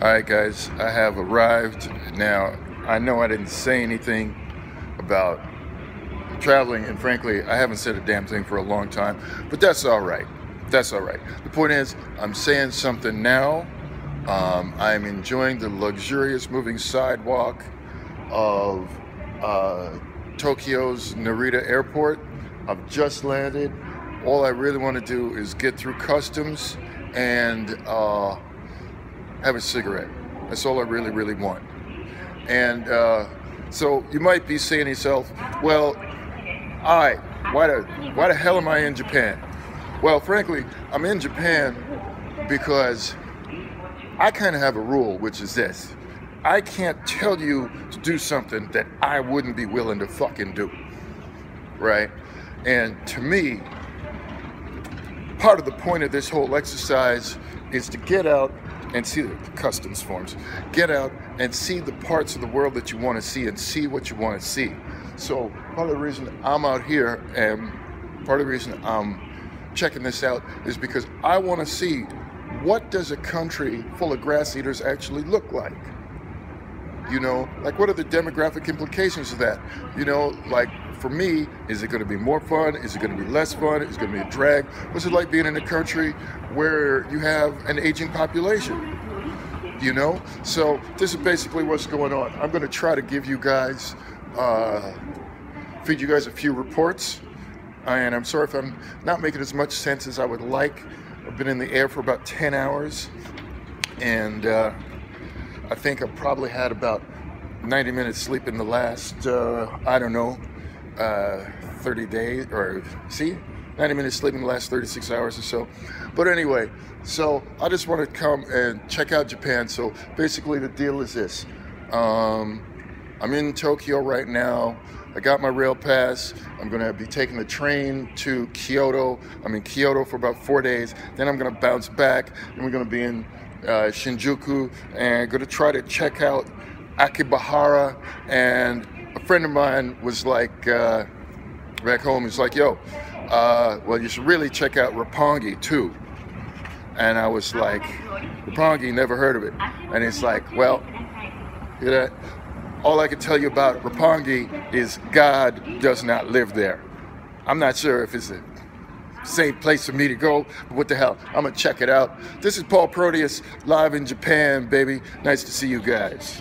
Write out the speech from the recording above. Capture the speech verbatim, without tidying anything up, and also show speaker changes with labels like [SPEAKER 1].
[SPEAKER 1] Alright guys, I have arrived. Now, I know I didn't say anything about traveling, and frankly, I haven't said a damn thing for a long time, but that's alright. That's alright. The point is, I'm saying something now. Um, I'm enjoying the luxurious moving sidewalk of uh, Tokyo's Narita Airport. I've just landed. All I really want to do is get through customs and uh, have a cigarette. That's all I really, really want. And uh, so you might be saying to yourself, well, all right, why the, why the hell am I in Japan? Well, frankly, I'm in Japan because I kind of have a rule, which is this. I can't tell you to do something that I wouldn't be willing to fucking do, right? And to me, part of the point of this whole exercise is to get out and see the customs forms. Get out and see the parts of the world that you want to see and see what you want to see. So part of the reason I'm out here and part of the reason I'm checking this out is because I want to see, what does a country full of grass eaters actually look like? You know, like what are the demographic implications of that? You know, like for me, is it going to be more fun? Is it going to be less fun? Is it going to be a drag? What's it like being in a country where you have an aging population? You know, so this is basically what's going on. I'm going to try to give you guys, uh, feed you guys a few reports. And I'm sorry if I'm not making as much sense as I would like. I've been in the air for about ten hours. And uh, I think I've probably had about ninety minutes sleep in the last, uh, I don't know, uh, thirty days, or see, ninety minutes sleep in the last thirty-six hours or so. But anyway, so I just want to come and check out Japan. So basically the deal is this. Um, I'm in Tokyo right now. I got my rail pass. I'm going to be taking the train to Kyoto. I'm in Kyoto for about four days. Then I'm going to bounce back, and we're going to be in uh, Shinjuku, and going to try to check out Akihabara. And a friend of mine was like, uh, back home, he's like, yo, uh, well, you should really check out Roppongi too. And I was like, Roppongi, never heard of it. And it's like, well, you know, all I can tell you about Roppongi is God does not live there. I'm not sure if it's a safe place for me to go, but what the hell, I'm gonna check it out. This is Paul Proteus, live in Japan, baby. Nice to see you guys.